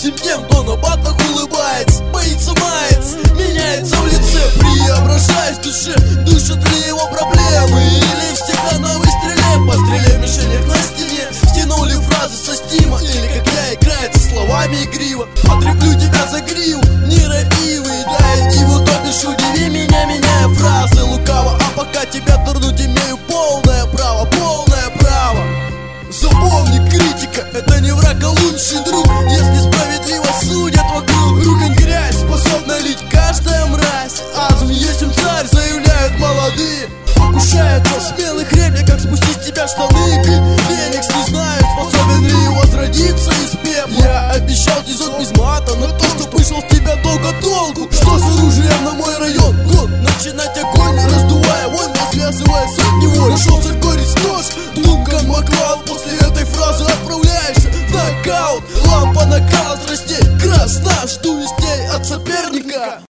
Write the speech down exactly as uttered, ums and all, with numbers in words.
всем тем, кто на батлах улыбается, боится, мается, меняется в лице, преображаясь в душе, душат ли его проблемы, или всегда на выстреле, по стреле в мишенях на стене, стянули фразы со стима, или как я играет со словами игриво, потреплю тебя за гриву, нерадивый, дай диву, то бишь удиви меня, меняя фразы лукаво, а пока тебя турнуть имею полное право, полное право. Запомни, критика — это не враг, а лучший друг. Если справедливо судят вокруг, ругань грязь способна лить каждая мразь. Азм есть им царь, заявляют молодые, покушаются смелых реплик, как спустить с тебя штаны. Феникс не знает, способен ли возродиться из пепла. Я обещал тизок без мата, но то, что вышел с тебя долго толку. Что с оружием на мой район? Год начинать огонь, раздувая вонь, развязывая сотни войн. Нашелся горец нож, Дункан Маклауд. После этой фразы отправляешься в нокаут. Лампа накала.